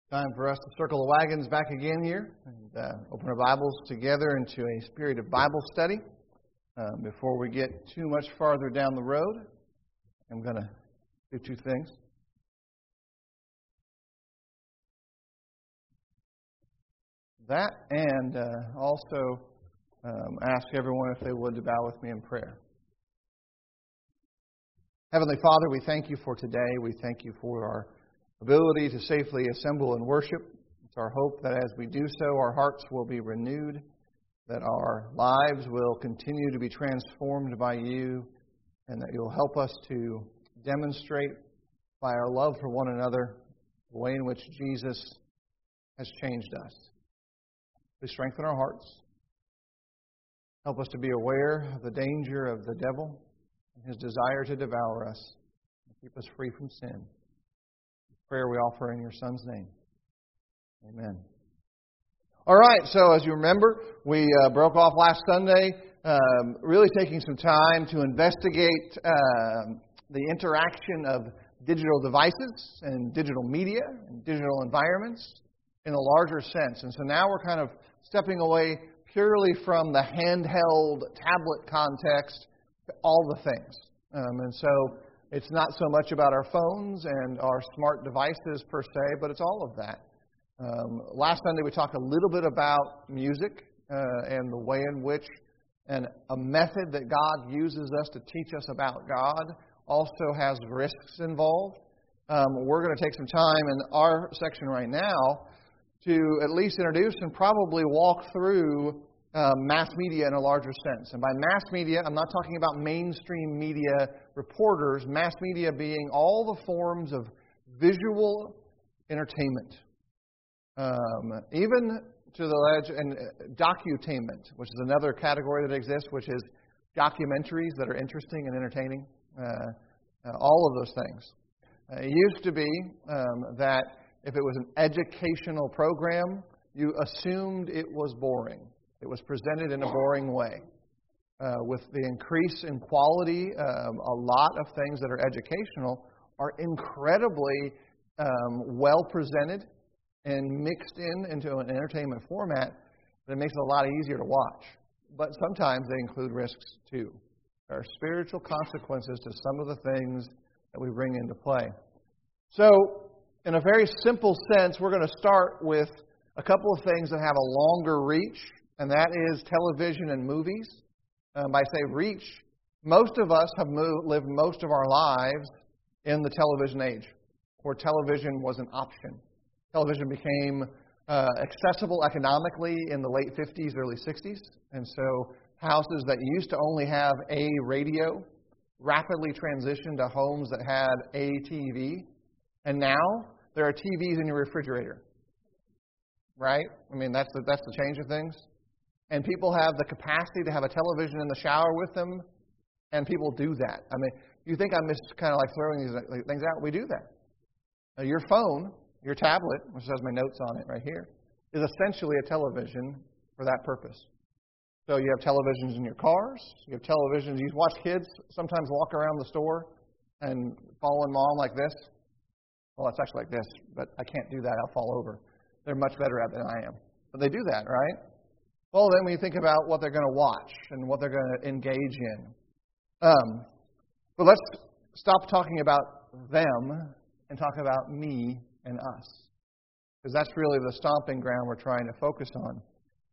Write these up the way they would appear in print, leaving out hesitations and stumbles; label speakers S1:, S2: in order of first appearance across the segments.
S1: Time for us to circle the wagons back again here and open our Bibles together into a period of Bible study. Before we get too much farther down the road, I'm going to do two things. That and also ask everyone if they would to bow with me in prayer. Heavenly Father, we thank you for today. We thank you for our ability to safely assemble and worship. It's our hope that as we do so, our hearts will be renewed, that our lives will continue to be transformed by you, and that you'll help us to demonstrate by our love for one another the way in which Jesus has changed us. Please strengthen our hearts. Help us to be aware of the danger of the devil and his desire to devour us and keep us free from sin. Prayer we offer in your Son's name. Amen. All right, so as you remember, we broke off last Sunday, really taking some time to investigate the interaction of digital devices and digital media and digital environments in a larger sense. And so now we're kind of stepping away purely from the handheld tablet context to all the things. And so it's not so much about our phones and our smart devices per se, but it's all of that. Last Sunday we talked a little bit about music and the way in which a method that God uses us to teach us about God also has risks involved. We're going to take some time in our section right now to at least introduce and probably walk through mass media in a larger sense. And by mass media, I'm not talking about mainstream media reporters, mass media being all the forms of visual entertainment. Even to the edge, and docutainment, which is another category that exists, which is documentaries that are interesting and entertaining. All of those things. It used to be that if it was an educational program, you assumed it was boring. It was presented in a boring way. With the increase in quality, a lot of things that are educational are incredibly well presented and mixed into an entertainment format that makes it a lot easier to watch. But sometimes they include risks too. There are spiritual consequences to some of the things that we bring into play. So, in a very simple sense, we're going to start with a couple of things that have a longer reach, and that is television and movies. By say reach, most of us have lived most of our lives in the television age, where television was an option. Television became accessible economically in the late 50s, early 60s, and so houses that used to only have a radio rapidly transitioned to homes that had a TV, and now there are TVs in your refrigerator. Right? I mean, that's the change of things. And people have the capacity to have a television in the shower with them, and people do that. I mean, you think I'm just kind of like throwing these things out? We do that. Your phone, your tablet, which has my notes on it right here, is essentially a television for that purpose. So you have televisions in your cars. You have televisions. You watch kids sometimes walk around the store and following mom like this. Well, it's actually like this, but I can't do that. I'll fall over. They're much better at it than I am. But they do that, right? Well, then we think about what they're going to watch and what they're going to engage in. But let's stop talking about them and talk about me and us. Because that's really the stomping ground we're trying to focus on.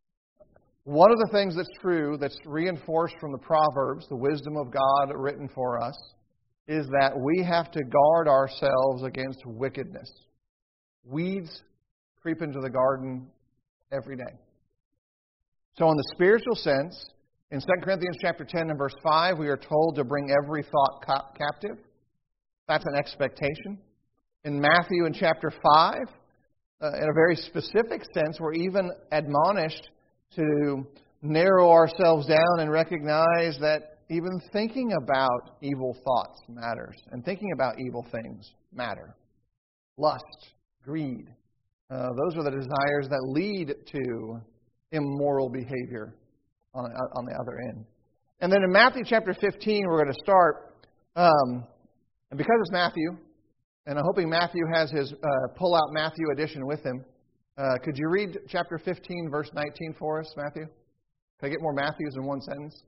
S1: One of the things that's true, that's reinforced from the Proverbs, the wisdom of God written for us, is that we have to guard ourselves against wickedness. Weeds creep into the garden every day. So in the spiritual sense, in 2 Corinthians chapter 10 and verse 5, we are told to bring every thought captive. That's an expectation. In Matthew in chapter 5, in a very specific sense, we're even admonished to narrow ourselves down and recognize that even thinking about evil thoughts matters. And thinking about evil things matter. Lust, greed. Those are the desires that lead to immoral behavior on the other end. And then in Matthew chapter 15, we're going to start, and because it's Matthew, And I'm hoping Matthew has his pull-out Matthew edition with him. Could you read chapter 15, verse 19 for us, Matthew? Can I get more Matthews in one sentence?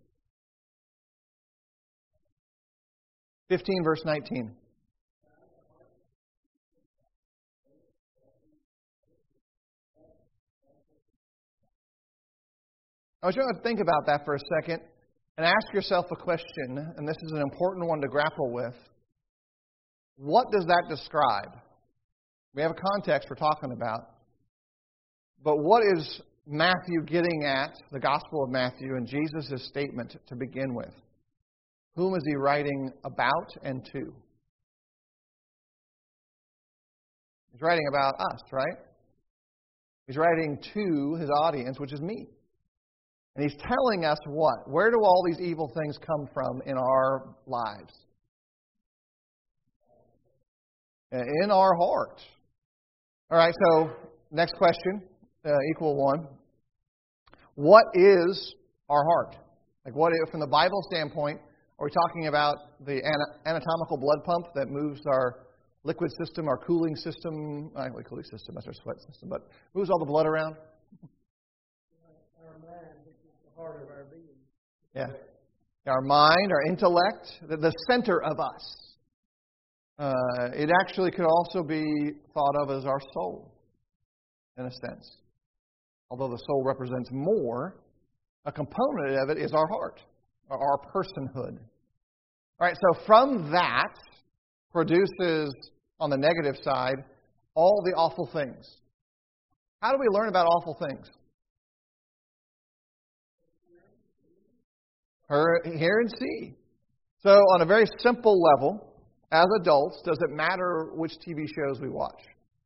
S1: 15, verse 19. I want you to think about that for a second and ask yourself a question, and this is an important one to grapple with. What does that describe? We have a context we're talking about. But what is Matthew getting at, the Gospel of Matthew, and Jesus' statement to begin with? Whom is he writing about and to? He's writing about us, right? He's writing to his audience, which is me. And he's telling us what? Where do all these evil things come from in our lives? In our heart. All right, so next question, equal one. What is our heart? Like, what, from the Bible standpoint, are we talking about the anatomical blood pump that moves our liquid system, our cooling system? Cooling system, that's our sweat system, but moves all the blood around?
S2: Our mind, which is the heart of our being.
S1: Yeah. Our mind, our intellect, the center of us. It actually could also be thought of as our soul, in a sense. Although the soul represents more, a component of it is our heart, our personhood. All right, so from that produces, on the negative side, all the awful things. How do we learn about awful things? Hear and see. So on a very simple level, as adults, does it matter which TV shows we watch?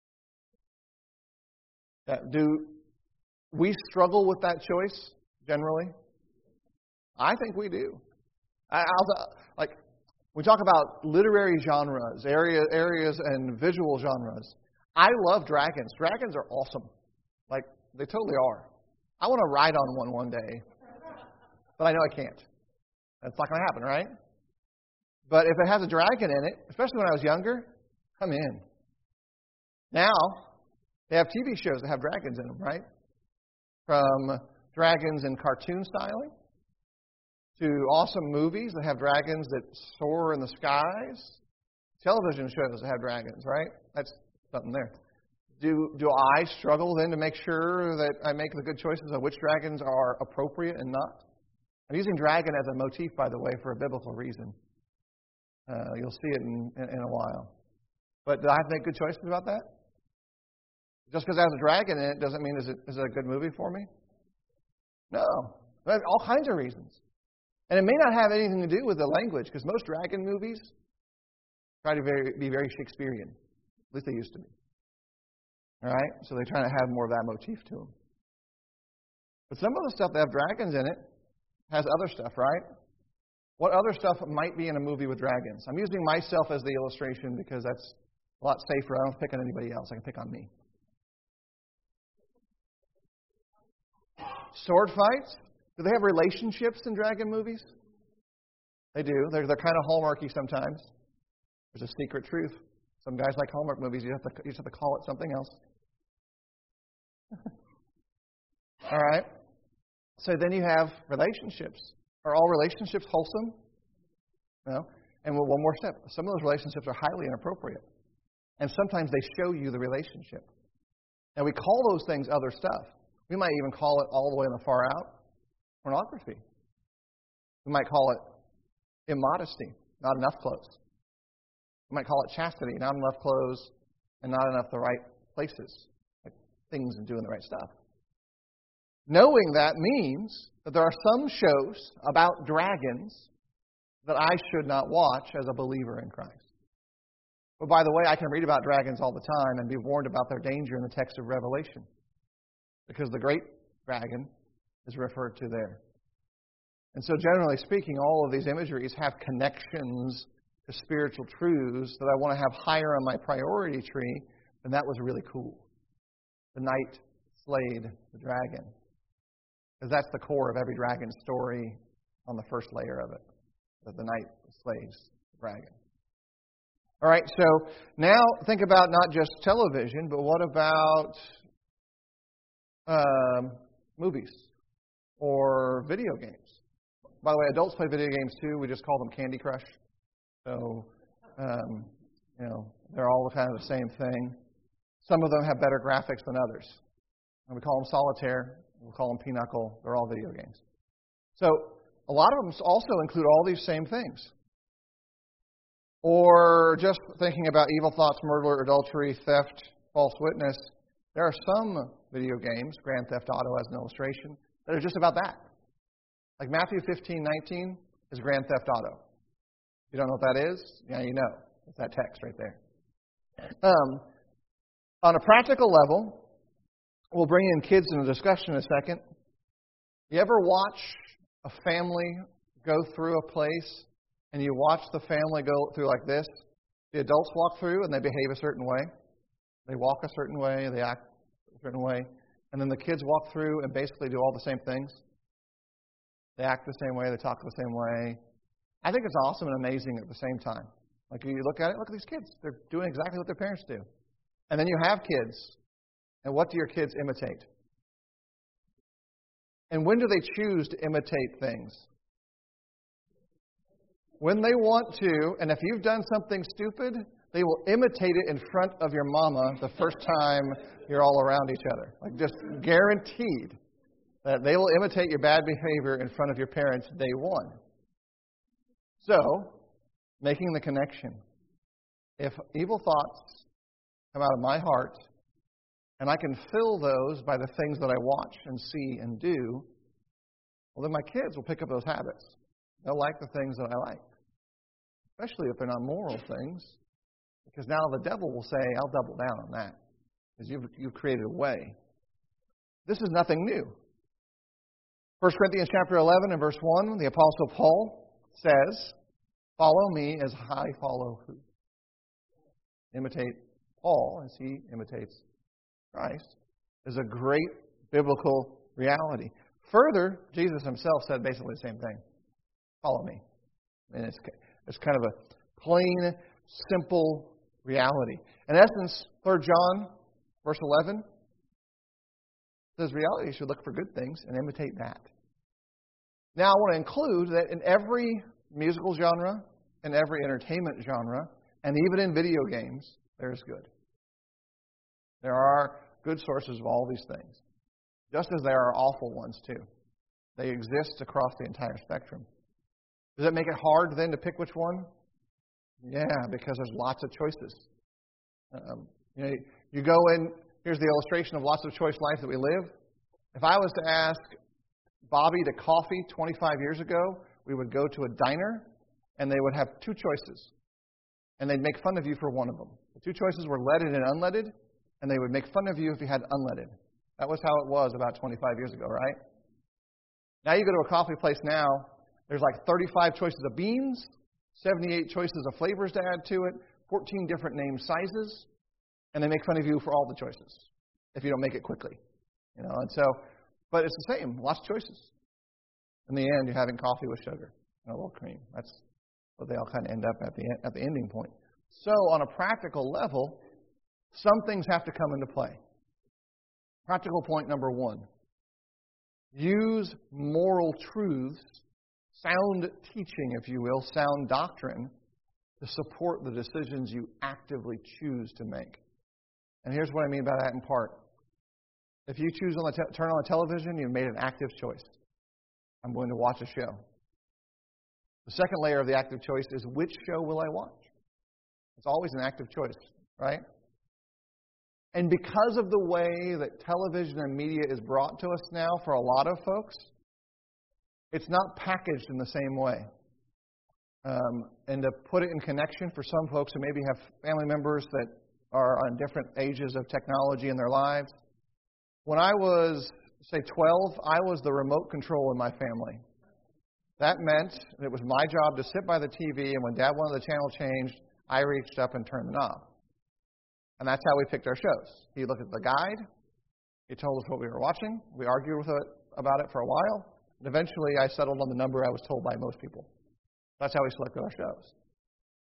S1: Do we struggle with that choice, generally? I think we do. We talk about literary genres, areas and visual genres. I love dragons. Dragons are awesome. Like, they totally are. I want to ride on one day, but I know I can't. That's not going to happen, right? But if it has a dragon in it, especially when I was younger, I'm in. Now, they have TV shows that have dragons in them, right? From dragons in cartoon styling to awesome movies that have dragons that soar in the skies. Television shows that have dragons, right? That's something there. Do I struggle then to make sure that I make the good choices of which dragons are appropriate and not? I'm using dragon as a motif, by the way, for a biblical reason. You'll see it in a while. But do I have to make good choices about that? Just because it has a dragon in it doesn't mean is it a good movie for me? No. There's all kinds of reasons. And it may not have anything to do with the language, because most dragon movies try to be very Shakespearean. At least they used to be. All right? So they're trying to have more of that motif to them. But some of the stuff that have dragons in it has other stuff, right? What other stuff might be in a movie with dragons? I'm using myself as the illustration because that's a lot safer. I don't pick on anybody else. I can pick on me. Sword fights? Do they have relationships in dragon movies? They do. They're kind of hallmarky sometimes. There's a secret truth. Some guys like Hallmark movies. You just have to call it something else. All right. So then you have relationships. Are all relationships wholesome? No. And one more step. Some of those relationships are highly inappropriate. And sometimes they show you the relationship. And we call those things other stuff. We might even call it all the way on the far out pornography. We might call it immodesty, not enough clothes. We might call it chastity, not enough clothes and not enough the right places, like things and doing the right stuff. Knowing that means that there are some shows about dragons that I should not watch as a believer in Christ. But by the way, I can read about dragons all the time and be warned about their danger in the text of Revelation, because the great dragon is referred to there. And so generally speaking, all of these imageries have connections to spiritual truths that I want to have higher on my priority tree, and that was really cool. The knight slayed the dragon. Because that's the core of every dragon story on the first layer of it, that the knight slays the dragon. All right, so now think about not just television, but what about movies or video games? By the way, adults play video games too. We just call them Candy Crush. So, they're all kind of the same thing. Some of them have better graphics than others. And we call them solitaire. We'll call them pinochle. They're all video games. So a lot of them also include all these same things. Or just thinking about evil thoughts, murder, adultery, theft, false witness. There are some video games, Grand Theft Auto as an illustration, that are just about that. Like Matthew 15:19 is Grand Theft Auto. You don't know what that is? Yeah, you know. It's that text right there. On a practical level, we'll bring in kids in a discussion in a second. You ever watch a family go through a place and you watch the family go through like this? The adults walk through and they behave a certain way. They walk a certain way, they act a certain way. And then the kids walk through and basically do all the same things. They act the same way, they talk the same way. I think it's awesome and amazing at the same time. Like you look at it, look at these kids. They're doing exactly what their parents do. And then you have kids. And what do your kids imitate? And when do they choose to imitate things? When they want to, and if you've done something stupid, they will imitate it in front of your mama the first time you're all around each other. Like just guaranteed that they will imitate your bad behavior in front of your parents day one. So, making the connection. If evil thoughts come out of my heart, and I can fill those by the things that I watch and see and do, well, then my kids will pick up those habits. They'll like the things that I like, especially if they're not moral things, because now the devil will say, I'll double down on that, because you've created a way. This is nothing new. 1 Corinthians chapter 11 and verse 1, the Apostle Paul says, follow me as I follow who? Imitate Paul as he imitates Christ is a great biblical reality. Further, Jesus himself said basically the same thing. Follow me. And it's kind of a plain, simple reality. In essence, 3 John, verse 11, says reality should look for good things and imitate that. Now, I want to include that in every musical genre, in every entertainment genre, and even in video games, there's good. There are good sources of all these things, just as there are awful ones too. They exist across the entire spectrum. Does it make it hard then to pick which one? Yeah, because there's lots of choices. You go in, here's the illustration of lots of choice life that we live. If I was to ask Bobby to coffee 25 years ago, we would go to a diner and they would have two choices. And they'd make fun of you for one of them. The two choices were leaded and unleaded, and they would make fun of you if you had unleaded. That was how it was about 25 years ago, right? Now you go to a coffee place now, there's like 35 choices of beans, 78 choices of flavors to add to it, 14 different name sizes, and they make fun of you for all the choices if you don't make it quickly. And so, but it's the same, lots of choices. In the end, you're having coffee with sugar and a little cream. That's what they all kind of end up at the ending point. So on a practical level, some things have to come into play. Practical point number 1. Use moral truths, sound teaching, if you will, sound doctrine, to support the decisions you actively choose to make. And here's what I mean by that in part. If you choose turn on the television, you've made an active choice. I'm going to watch a show. The second layer of the active choice is, which show will I watch? It's always an active choice, right? And because of the way that television and media is brought to us now for a lot of folks, it's not packaged in the same way. And to put it in connection for some folks who maybe have family members that are on different ages of technology in their lives, when I was, say, 12, I was the remote control in my family. That meant it was my job to sit by the TV, and when Dad wanted the channel changed, I reached up and turned the knob. And that's how we picked our shows. He looked at the guide. He told us what we were watching. We argued about it for a while. And eventually, I settled on the number I was told by most people. That's how we selected our shows.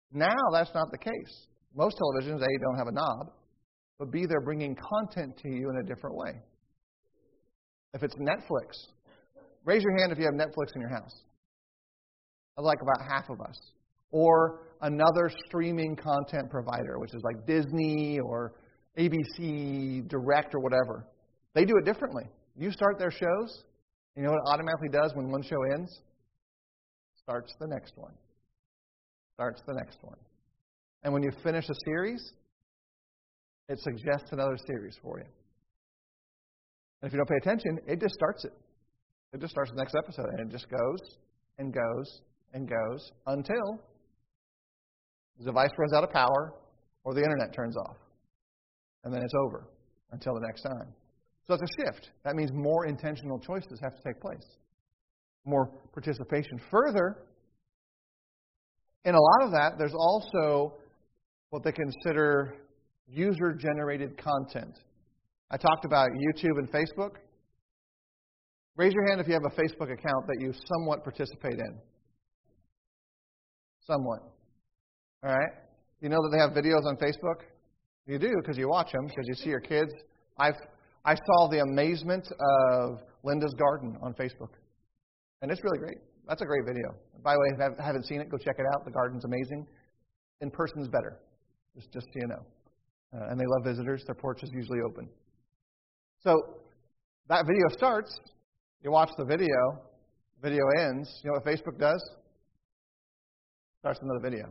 S1: Now that's not the case. Most televisions, A, don't have a knob, but B, they're bringing content to you in a different way. If it's Netflix, raise your hand if you have Netflix in your house. That's like about half of us. Or another streaming content provider, which is like Disney or ABC Direct or whatever. They do it differently. You start their shows, you know what it automatically does when one show ends? Starts the next one. Starts the next one. And when you finish a series, it suggests another series for you. And if you don't pay attention, it just starts it. It just starts the next episode, and it just goes and goes and goes until the device runs out of power or the internet turns off. And then it's over until the next time. So it's a shift. That means more intentional choices have to take place. More participation. Further, in a lot of that, there's also what they consider user-generated content. I talked about YouTube and Facebook. Raise your hand if you have a Facebook account that you somewhat participate in. Somewhat. All right? You know that they have videos on Facebook? You do because you watch them, because you see your kids. I saw the amazement of Linda's garden on Facebook. And it's really great. That's a great video. By the way, if you haven't seen it, go check it out. The garden's amazing. In person is better, just so you know. And they love visitors. Their porch is usually open. So that video starts. You watch the video ends. You know what Facebook does? Starts another video.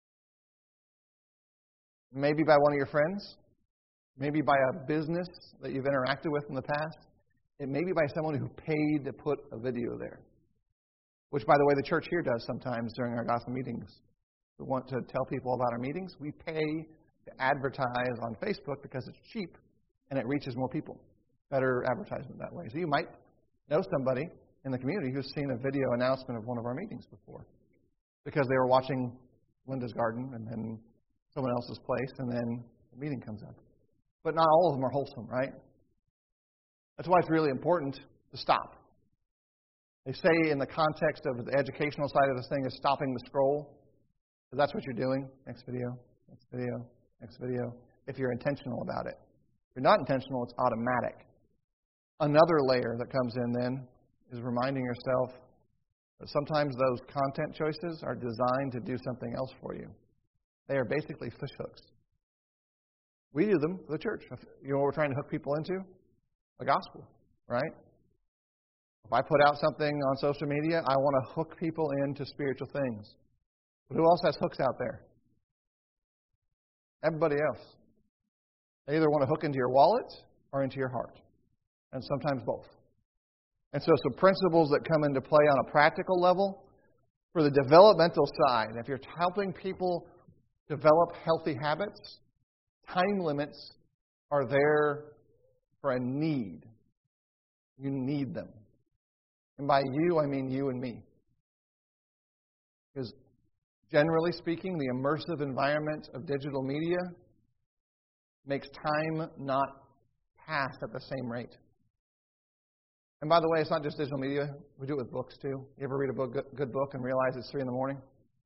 S1: Maybe by one of your friends. Maybe by a business that you've interacted with in the past. It may be by someone who paid to put a video there. Which, by the way, the church here does sometimes during our gospel meetings. We want to tell people about our meetings. We pay to advertise on Facebook because it's cheap and it reaches more people. Better advertisement that way. So you might know somebody in the community who's seen a video announcement of one of our meetings before because they were watching Linda's garden and then someone else's place, and then the meeting comes up. But not all of them are wholesome, right? That's why it's really important to stop. They say in the context of the educational side of this thing is stopping the scroll. So that's what you're doing. Next video, next video, next video. If you're intentional about it. If you're not intentional, it's automatic. Another layer that comes in then is reminding yourself that sometimes those content choices are designed to do something else for you. They are basically fish hooks. We do them for the church. You know what we're trying to hook people into? The gospel, right? If I put out something on social media, I want to hook people into spiritual things. But who else has hooks out there? Everybody else. They either want to hook into your wallet or into your heart. And sometimes both. And so some principles that come into play on a practical level. For the developmental side, if you're helping people develop healthy habits, time limits are there for a need. You need them. And by you, I mean you and me. Because generally speaking, the immersive environment of digital media makes time not pass at the same rate. And by the way, it's not just digital media. We do it with books too. You ever read a good book and realize it's 3 a.m?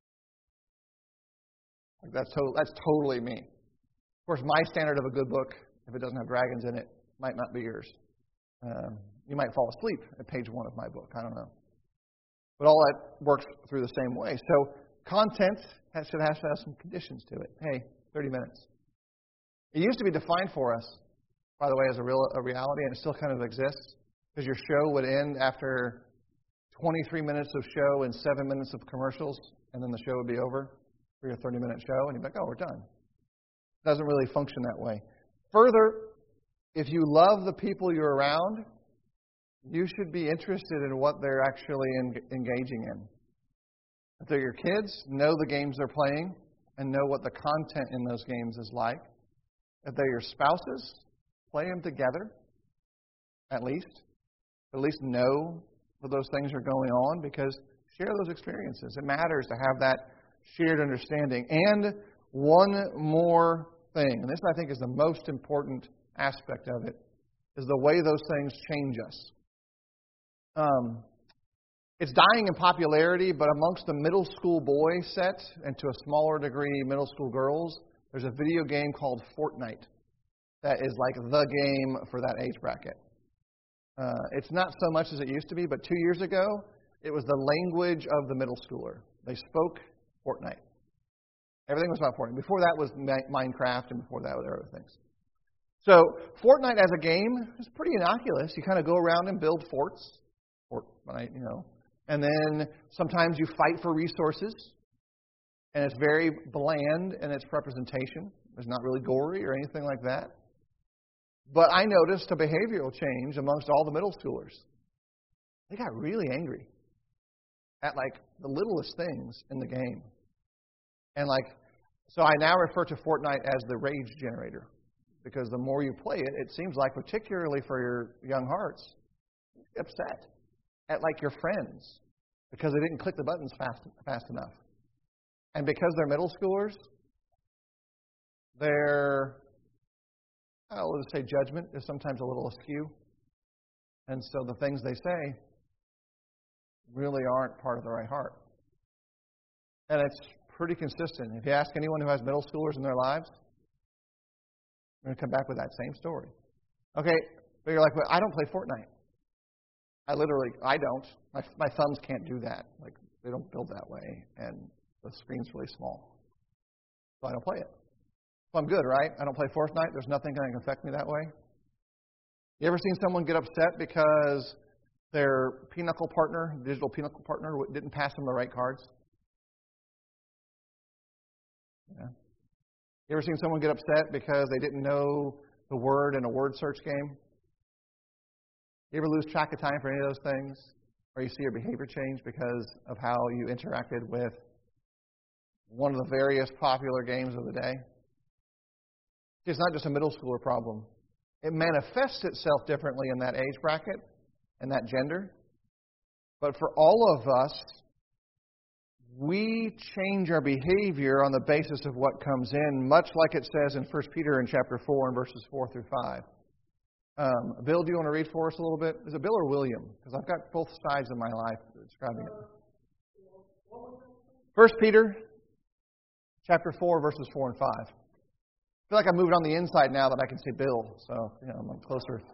S1: Like that's totally me. Of course, my standard of a good book, if it doesn't have dragons in it, might not be yours. You might fall asleep at page 1 of my book. I don't know. But all that works through the same way. So content should have to have some conditions to it. Hey, 30 minutes. It used to be defined for us, by the way, as a reality, and it still kind of exists. Because your show would end after 23 minutes of show and 7 minutes of commercials, and then the show would be over for your 30-minute show, and you'd be like, oh, we're done. It doesn't really function that way. Further, if you love the people you're around, you should be interested in what they're actually engaging in. If they're your kids, know the games they're playing and know what the content in those games is like. If they're your spouses, play them together, at least know that those things are going on, because share those experiences. It matters to have that shared understanding. And one more thing, and this I think is the most important aspect of it, is the way those things change us. It's dying in popularity, but amongst the middle school boy set, and to a smaller degree, middle school girls, there's a video game called Fortnite that is like the game for that age bracket. It's not so much as it used to be, but 2 years ago, it was the language of the middle schooler. They spoke Fortnite. Everything was about Fortnite. Before that was Minecraft, and before that there were other things. So Fortnite as a game is pretty innocuous. You kind of go around and build forts, Fortnite, and then sometimes you fight for resources, and it's very bland in its representation. It's not really gory or anything like that. But I noticed a behavioral change amongst all the middle schoolers. They got really angry at the littlest things in the game. And so I now refer to Fortnite as the rage generator. Because the more you play it, it seems like, particularly for your young hearts, you get upset at your friends because they didn't click the buttons fast enough. And because they're middle schoolers, their, let's say, judgment is sometimes a little askew. And so the things they say really aren't part of the right heart. And it's pretty consistent. If you ask anyone who has middle schoolers in their lives, we're going to come back with that same story. Okay, but you're like, well, I don't play Fortnite. I don't. My thumbs can't do that. They don't build that way, and the screen's really small. So I don't play it. So I'm good, right? I don't play Fortnite. There's nothing that can affect me that way. You ever seen someone get upset because their digital pinochle partner, didn't pass them the right cards? Yeah. You ever seen someone get upset because they didn't know the word in a word search game? You ever lose track of time for any of those things? Or you see your behavior change because of how you interacted with one of the various popular games of the day? It's not just a middle schooler problem. It manifests itself differently in that age bracket and that gender. But for all of us, we change our behavior on the basis of what comes in, much like it says in 1 Peter in chapter 4 and verses 4 through 5. Bill, do you want to read for us a little bit? Is it Bill or William? Because I've got both sides of my life describing it. 1 Peter chapter 4, verses 4 and 5. I feel like I moved on the inside now that I can say Bill, so I'm closer.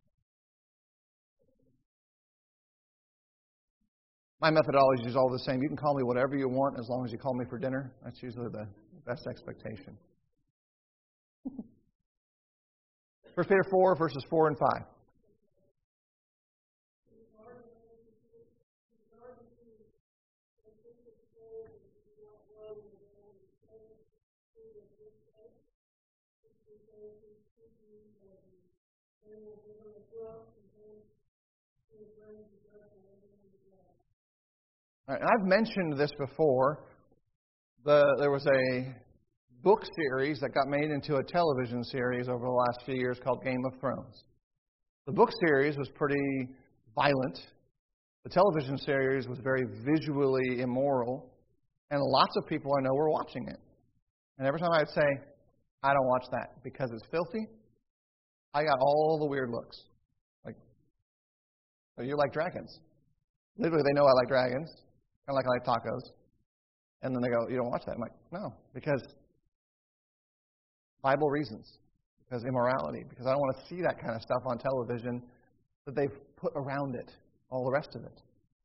S1: My methodology is all the same. You can call me whatever you want as long as you call me for dinner. That's usually the best expectation. 1 Peter 4, verses 4 and 5. All right, and I've mentioned this before. There was a book series that got made into a television series over the last few years called Game of Thrones. The book series was pretty violent. The television series was very visually immoral. And lots of people I know were watching it. And every time I would say, I don't watch that because it's filthy, I got all the weird looks. So you like dragons. Literally, they know I like dragons. Kind of like I like tacos. And then they go, you don't watch that? I'm like, no, because Bible reasons, because immorality, because I don't want to see that kind of stuff on television that they've put around it, all the rest of it.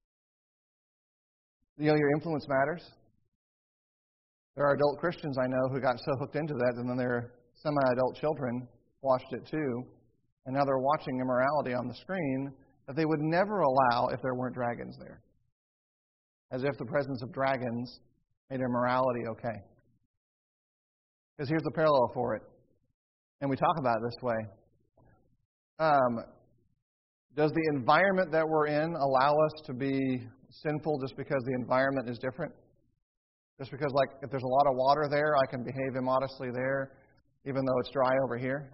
S1: Your influence matters. There are adult Christians I know who got so hooked into that, and then their semi-adult children watched it too, and now they're watching immorality on the screen that they would never allow if there weren't dragons there. As if the presence of dragons made immorality okay. Because here's the parallel for it. And we talk about it this way. Does the environment that we're in allow us to be sinful just because the environment is different? Just because, if there's a lot of water there, I can behave immodestly there, even though it's dry over here?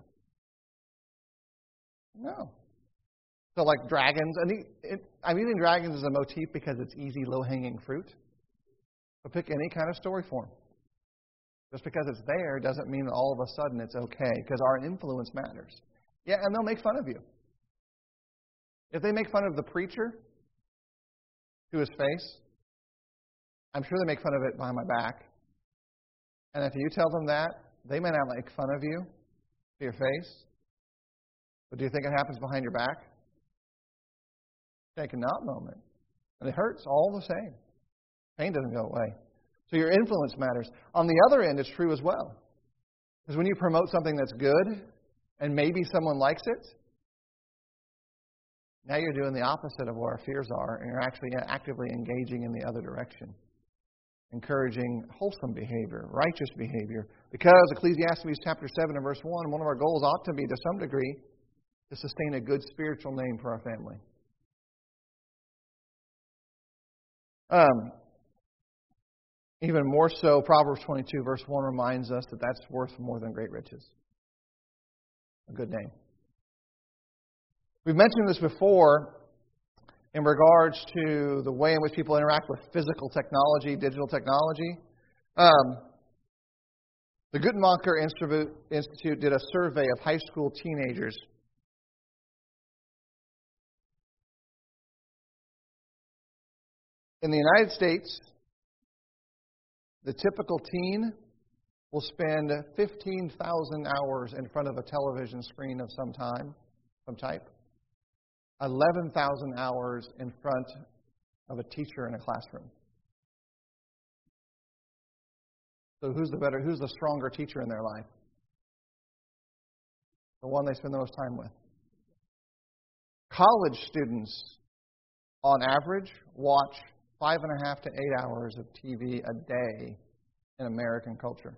S1: No. So dragons, I'm using dragons as a motif because it's easy, low-hanging fruit. So pick any kind of story form. Just because it's there doesn't mean that all of a sudden it's okay, because our influence matters. Yeah, and they'll make fun of you. If they make fun of the preacher, to his face. I'm sure they make fun of it behind my back. And if you tell them that, they may not make fun of you to your face. But do you think it happens behind your back? Take a not moment. And it hurts all the same. Pain doesn't go away. So your influence matters. On the other end, it's true as well. Because when you promote something that's good, and maybe someone likes it, now you're doing the opposite of what our fears are, and you're actually actively engaging in the other direction. Encouraging wholesome behavior, righteous behavior. Because Ecclesiastes chapter 7 and verse 1, one of our goals ought to be, to some degree, to sustain a good spiritual name for our family. Even more so, Proverbs 22 verse 1 reminds us that that's worth more than great riches. A good name. We've mentioned this before in regards to the way in which people interact with physical technology, digital technology. The Guttmacher Institute did a survey of high school teenagers. In the United States, the typical teen will spend 15,000 hours in front of a television screen of some type. 11,000 hours in front of a teacher in a classroom. So who's the stronger teacher in their life? The one they spend the most time with. College students, on average, watch 5.5 to 8 hours of TV a day in American culture.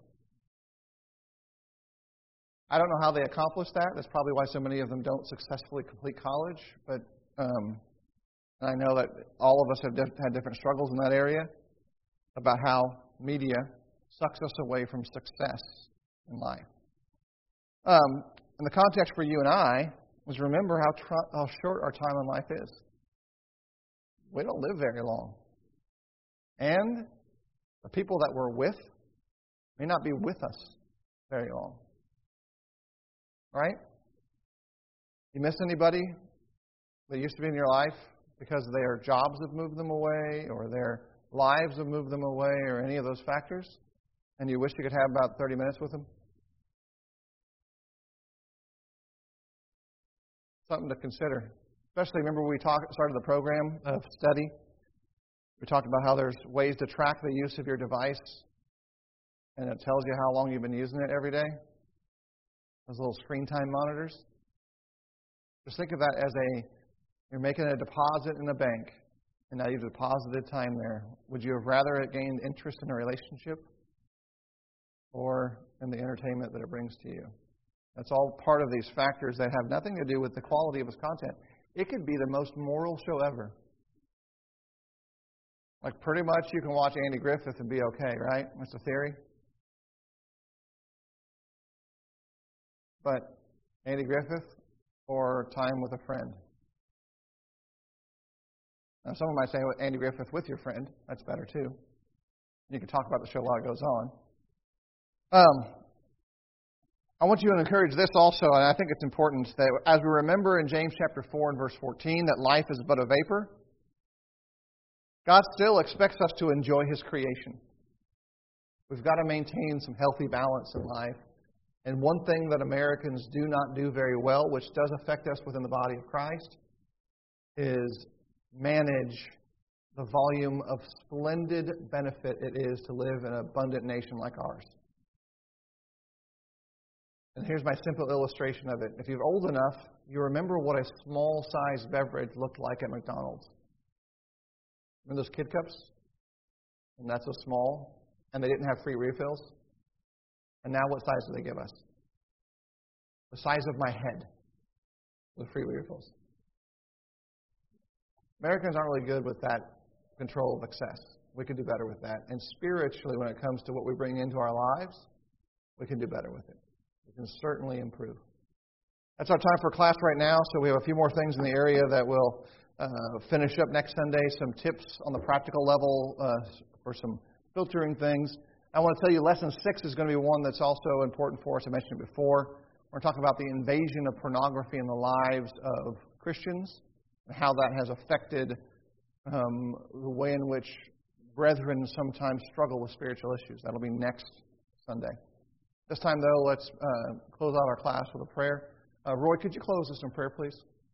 S1: I don't know how they accomplish that. That's probably why so many of them don't successfully complete college. But I know that all of us have had different struggles in that area about how media sucks us away from success in life. And the context for you and I is remember how short our time in life is. We don't live very long. And the people that we're with may not be with us very long. Right? You miss anybody that used to be in your life because their jobs have moved them away or their lives have moved them away or any of those factors? And you wish you could have about 30 minutes with them? Something to consider. Especially, remember we started the program of study. We talked about how there's ways to track the use of your device. And it tells you how long you've been using it every day. Those little screen time monitors. Just think of that as you're making a deposit in a bank, and now you've deposited time there. Would you have rather it gained interest in a relationship or in the entertainment that it brings to you? That's all part of these factors that have nothing to do with the quality of its content. It could be the most moral show ever. Like pretty much you can watch Andy Griffith and be okay, right? That's the theory. But Andy Griffith or time with a friend? Now, someone might say, well, Andy Griffith with your friend. That's better, too. You can talk about the show while it goes on. I want you to encourage this also, and I think it's important that as we remember in James chapter 4 and verse 14 that life is but a vapor, God still expects us to enjoy His creation. We've got to maintain some healthy balance in life. And one thing that Americans do not do very well, which does affect us within the body of Christ, is manage the volume of splendid benefit it is to live in an abundant nation like ours. And here's my simple illustration of it. If you're old enough, you remember what a small-sized beverage looked like at McDonald's. Remember those kid cups? And that's so small. And they didn't have free refills. And now what size do they give us? The size of my head. The free refills. Americans aren't really good with that control of excess. We can do better with that. And spiritually, when it comes to what we bring into our lives, we can do better with it. We can certainly improve. That's our time for class right now. So we have a few more things in the area that we'll finish up next Sunday. Some tips on the practical level for some filtering things. I want to tell you lesson 6 is going to be one that's also important for us. I mentioned it before. We're talking about the invasion of pornography in the lives of Christians and how that has affected the way in which brethren sometimes struggle with spiritual issues. That'll be next Sunday. This time, though, let's close out our class with a prayer. Roy, could you close us in prayer, please?